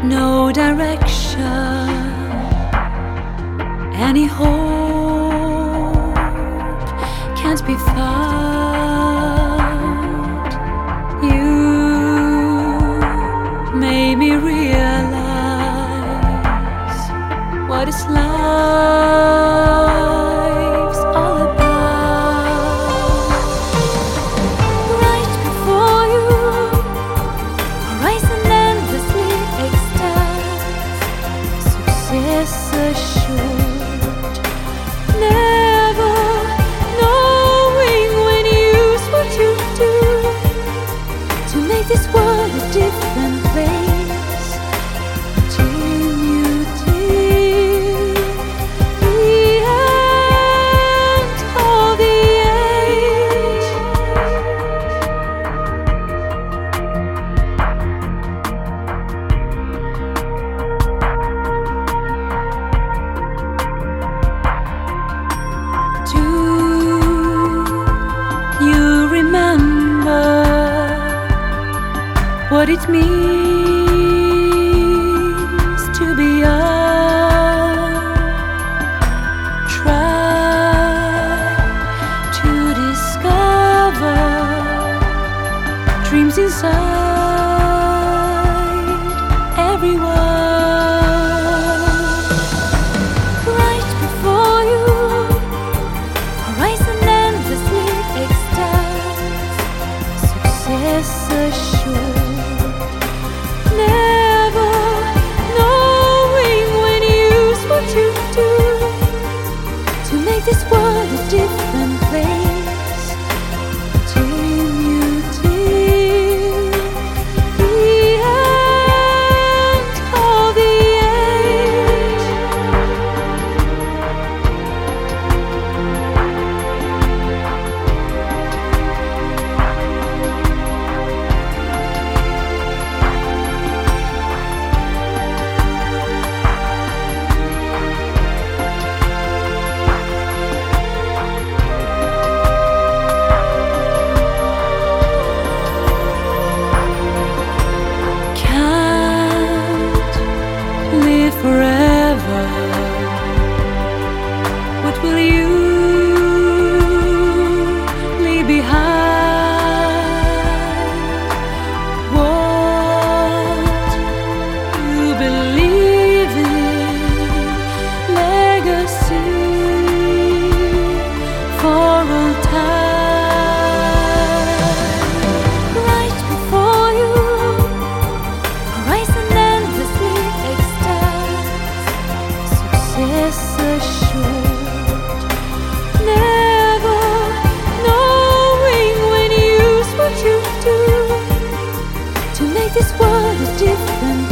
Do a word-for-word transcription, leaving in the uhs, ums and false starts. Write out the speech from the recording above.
no direction, any hope can't be found. You made me realize what is life's all about. Right before you, horizon endlessly extends, success assured, never knowing when you use what you do to make this world a different place. Continue till the end of the age. Do you remember what it means to be young? Try to discover dreams inside everyone. Right before you, horizon endlessly extends, success assured, never knowing when you use what you do to make this world a different place. Continue till the end of the age. Can't live forever. What will you leave behind? What you believe in, legacy for all time. Right before you, horizon endlessly extends, success assured, never knowing when you use what you do to make this world a different